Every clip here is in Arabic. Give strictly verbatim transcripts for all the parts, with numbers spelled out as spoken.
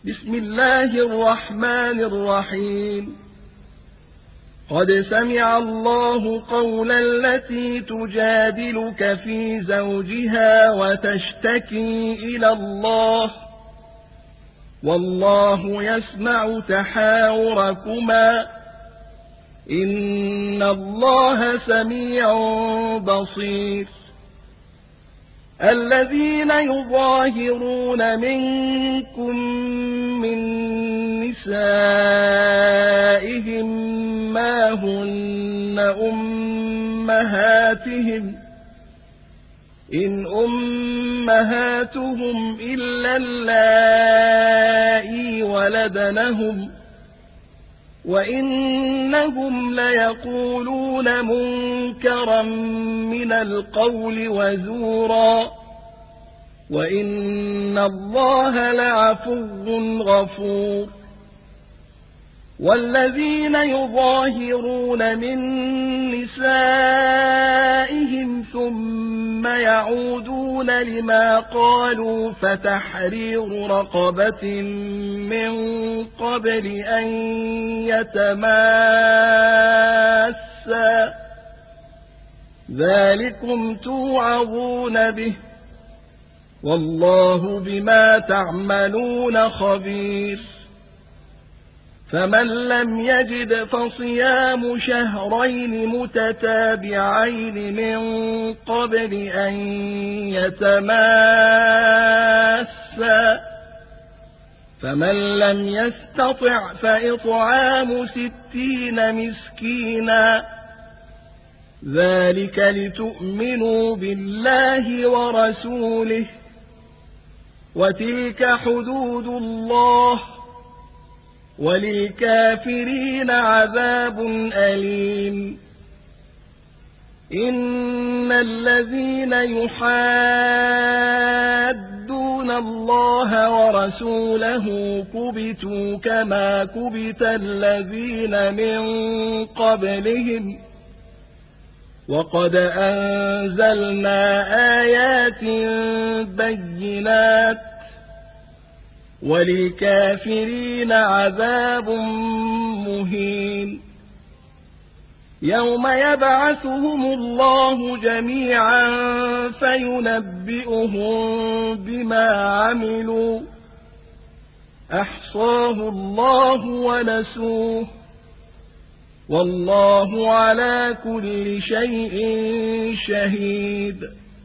بسم الله الرحمن الرحيم قد سمع الله قول التي تجادلك في زوجها وتشتكي إلى الله والله يسمع تحاوركما إن الله سميع بصير الذين يظاهرون منكم من نسائهم ما هن أمهاتهم إن أمهاتهم إلا اللائي ولدنهم وإنهم ليقولون منكرا من القول وزورا وإن الله لعفو غفور والذين يظاهرون من نسائهم ثم يعودون لما قالوا فتحرير رقبة من قبل أن يتماسا ذلكم توعظون به والله بما تعملون خبير فمن لم يجد فصيام شهرين متتابعين من قبل أن يتماسا فمن لم يستطع فإطعام ستين مسكينا ذلك لتؤمنوا بالله ورسوله وتلك حدود الله وللكافرين عذاب أليم إن الذين يحادون الله ورسوله كبتوا كما كبت الذين من قبلهم وقد أنزلنا آيات بينات وللكافرين عذاب مهين يوم يبعثهم الله جميعا فينبئهم بما عملوا أحصاه الله ونسوه والله على كل شيء شهيد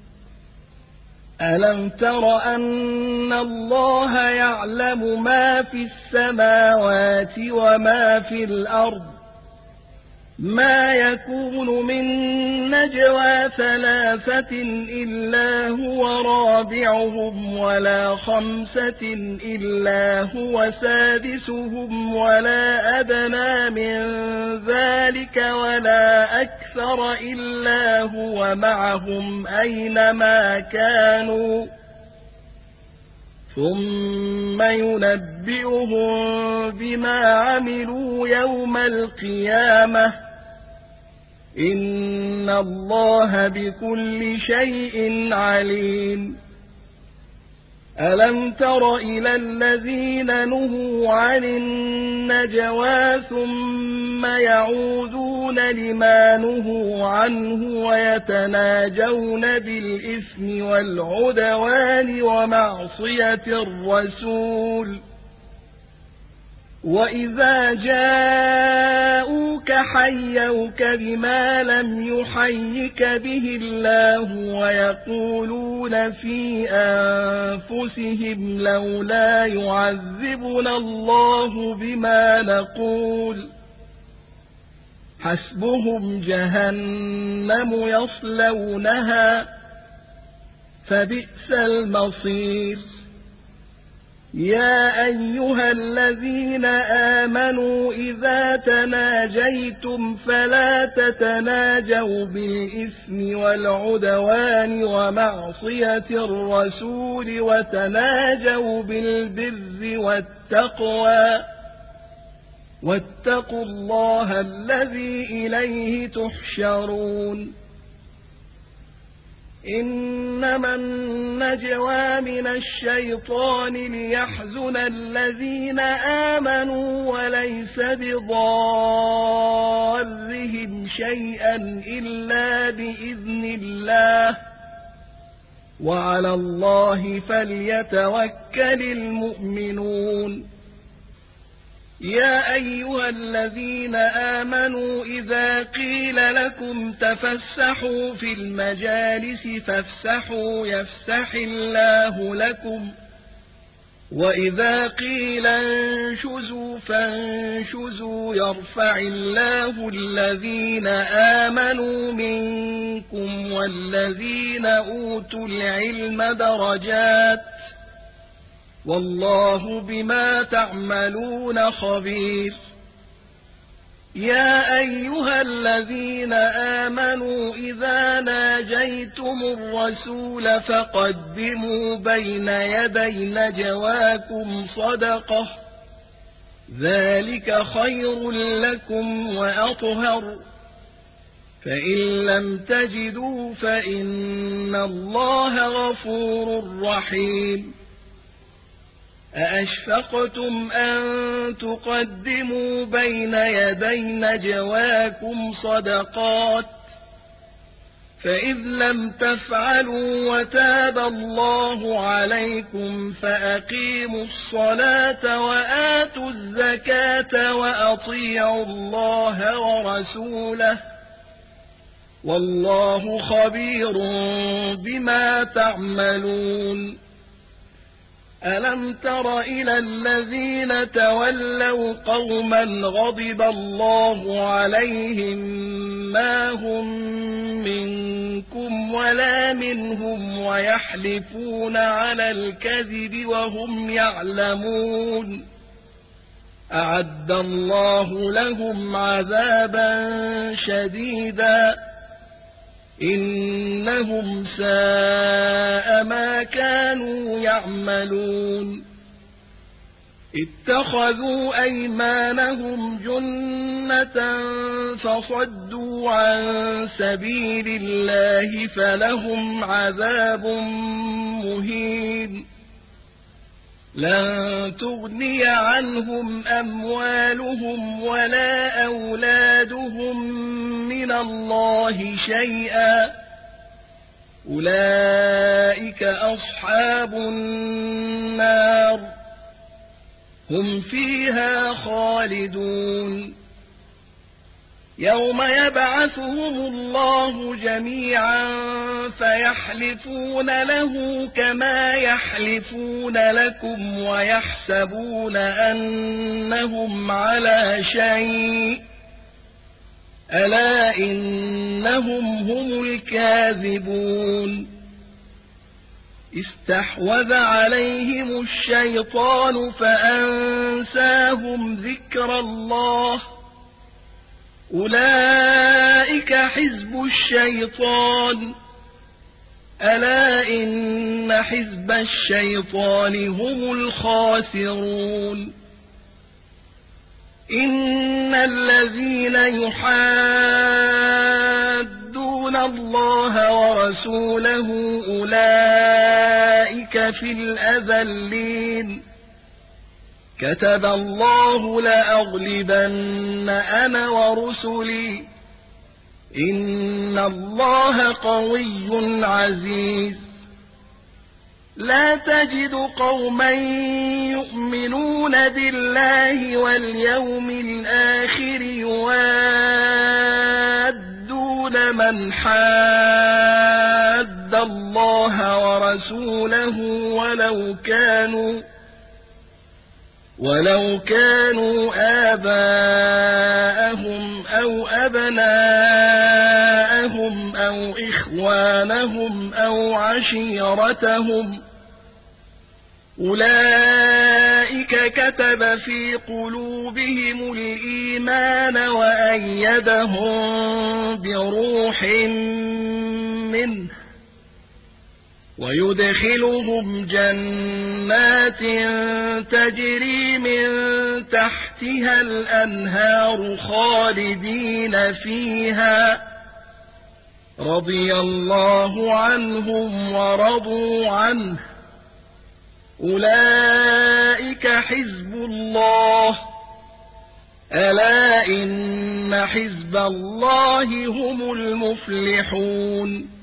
ألم تر أن الله يعلم ما في السماوات وما في الأرض ما يكون من نجوى ثلاثة إلا هو رابعهم ولا خمسة إلا هو سادسهم ولا أدنى من ذلك ولا أكثر إلا هو معهم أينما كانوا ثم ينبئهم بما عملوا يوم القيامة إن الله بكل شيء عليم ألم تر إلى الذين نهوا عن النجوى ثم يعودون لما نهوا عنه ويتناجون بالإثم والعدوان ومعصية الرسول وإذا جاءوك حيوك بما لم يحيك به الله ويقولون في أنفسهم لولا يعذبنا الله بما نقول حسبهم جهنم يصلونها فبئس المصير يا أيها الذين آمنوا إذا تناجيتم فلا تتناجوا بالإثم والعدوان ومعصية الرسول وتناجوا بالبر والتقوى واتقوا الله الذي إليه تحشرون إنما النجوى من الشيطان ليحزن الذين آمنوا وليس بضارهم شيئا إلا بإذن الله وعلى الله فليتوكل المؤمنون يا أيها الذين آمنوا إذا قيل لكم تفسحوا في المجالس فافسحوا يفسح الله لكم وإذا قيل انشزوا فانشزوا يرفع الله الذين آمنوا منكم والذين أوتوا العلم درجات والله بما تعملون خبير يا أيها الذين آمنوا إذا ناجيتم الرسول فقدموا بين يدي نجواكم صدقة ذلك خير لكم وأطهر فإن لم تجدوا فإن الله غفور رحيم أأشفقتم أن تقدموا بين يدي نجواكم صدقات فإذ لم تفعلوا وتاب الله عليكم فأقيموا الصلاة وآتوا الزكاة وأطيعوا الله ورسوله والله خبير بما تعملون ألم تر إلى الذين تولوا قوما غضب الله عليهم ما هم منكم ولا منهم ويحلفون على الكذب وهم يعلمون أعد الله لهم عذابا شديدا إنهم ساء ما كانوا يعملون اتخذوا أيمانهم جنة فصدوا عن سبيل الله فلهم عذاب مهين لن تغني عنهم أموالهم ولا أولادهم من الله شيئا أولئك أصحاب النار هم فيها خالدون يوم يبعثهم الله جميعا فيحلفون له كما يحلفون لكم ويحسبون أنهم على شيء ألا إنهم هم الكاذبون استحوذ عليهم الشيطان فأنساهم ذكر الله أولئك حزب الشيطان ألا إن حزب الشيطان هم الخاسرون إن الذين يحادون الله ورسوله أولئك في الأذلين كتب الله لأغلبن أنا ورسلي إن الله قوي عزيز لا تجد قوما يؤمنون بالله واليوم الآخر يوادون من حاد الله ورسوله ولو كانوا ولو كانوا آباءهم أو أبناءهم أو إخوانهم أو عشيرتهم أولئك كتب في قلوبهم الإيمان وأيدهم بروح منه ويدخلهم جنات تجري من تحتها الأنهار خالدين فيها رضي الله عنهم ورضوا عنه أولئك حزب الله ألا إن حزب الله هم المفلحون